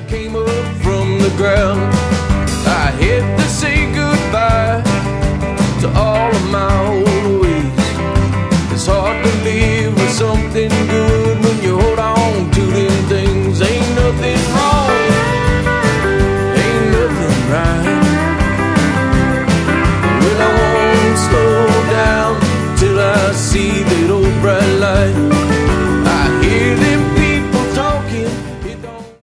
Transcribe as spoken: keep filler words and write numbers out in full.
came up from the ground, I had to say goodbye to all of my old